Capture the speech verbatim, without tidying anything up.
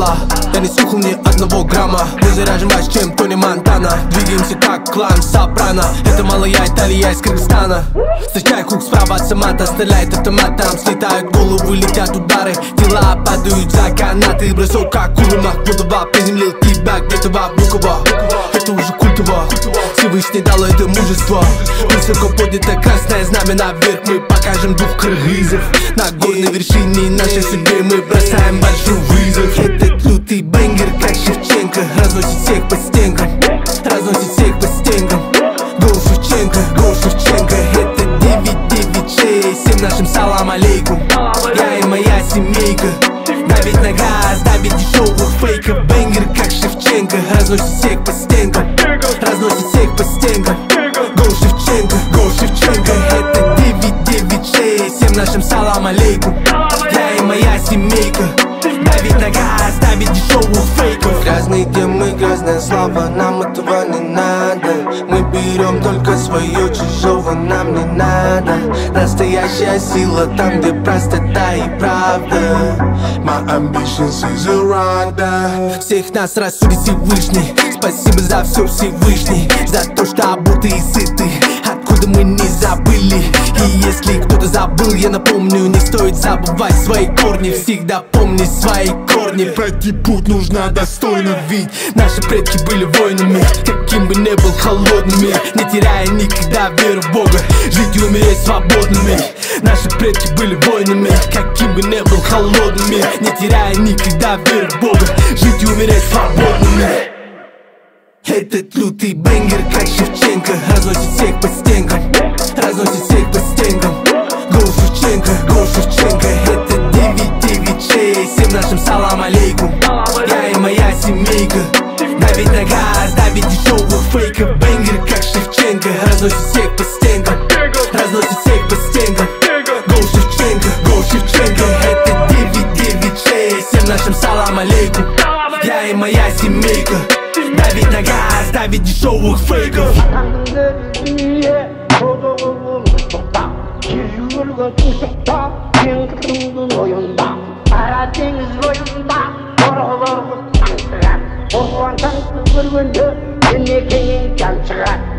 Аллах, я не слухал ни одного грамма. Мы заряжен больше, чем Тони Монтана. Двигаемся как клан Сопрано. Это малая Италия из Кыргызстана. Встречай хук справа от Самата, стреляет автоматом. Слетают головы, летят удары, тела падают за канаты. Бросок как Кула Махмудова, приземлил тебя где-то в Абуково. Это уже культово, Всевышний дал это мужество. Высоко поднято красное знамя наверх. Мы покажем двух кыргызов. На горной вершине нашей судьбы мы бросаем большой вызов. Этот лютый бенгер, как Шевченко, разносит всех по стенкам, разносит всех по стенкам. Гоу Шевченко, гоу Шевченко. Это девять девять шесть семь, нашим салам алейкум. Я и моя семейка. Давить на газ, давить дешевых фейков. Бенгер, как Шевченко, разносит всех по стенкам, разносит всех по стенкам. Гоу Шевченко, гоу Шевченко. Это девять девять шесть семь, нашим салам алейкум. Я и моя семейка. Давить на газ, давить дешевых фейков. Грязные темы, грязная слава, нам этого не надо. Мы берем только свое, чужого нам не надо. Настоящая сила там, где простота и правда. My ambitions is a rider. Всех нас рассудит Всевышний. Спасибо за все, Всевышний. За то, что обуты и сыты, откуда мы не забыли. И если кто-то забыл, я напомню, не стоит забывать свои корни. Всегда помни свои корни. Пройти путь нужно достойно, ведь наши предки были воинами. Каким бы ни был холодным мир, не теряя никогда веру в Бога, жить и умереть свободными. Наши предки были воинами. Каким бы ни был холодным мир, не теряя никогда веру в Бога, жить и умереть свободными. Этот лютый бенгер, как Шевченко, разносит всех по стенкам, разносит всех по стенкам. Гоу Шевченко, гоу Шевченко. Это девять девять шесть семь, нашим салам алейкум. Я и моя семейка. Давить на газ, давить дешевых фейков. Бенгер, как Шевченко, разносит всех по стенкам, разносит всех по стенкам. Гоу Шевченко, гоу Шевченко. Это девять девять шесть семь, нашим салам алейкум. Я и моя семейка. Давить на газ, давить дешевых фейков. Orhan Tanrı görgende, seni keyin can çıkar.